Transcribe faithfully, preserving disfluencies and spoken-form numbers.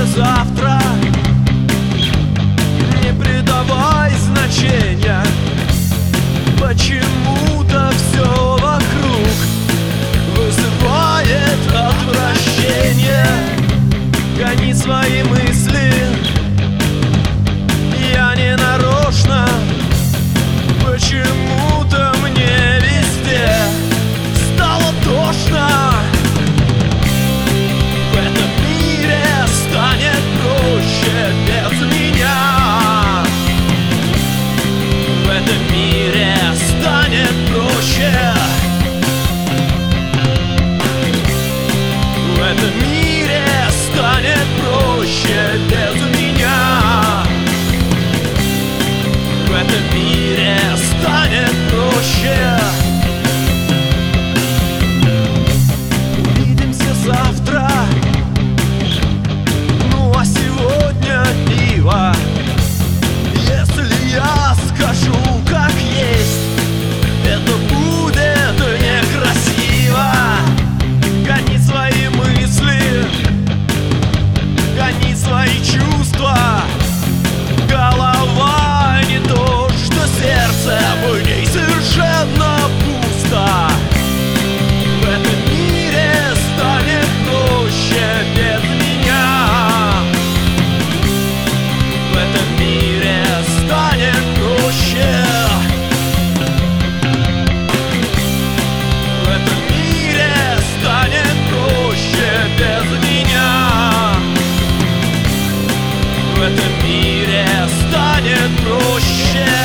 завтра. Не придавай значения, почему-то все вокруг вызывает отвращение. Гони свои мысли, я не нарочно. Почему-то мне везде стало тошно. В этом мире станет проще без меня. В этом мире станет проще. В этом мире станет проще без меня. В этом мире станет проще. Увидимся завтра. Ну а сегодня пиво. Если я скажу как есть, это будет некрасиво. Гони свои мысли, гони свои чувства. Голова не то, что сердце, в ней совершенно пусто. В этом мире станет проще без меня. В этом мире станет проще. В этом мире станет проще без меня. В этом мире станет проще.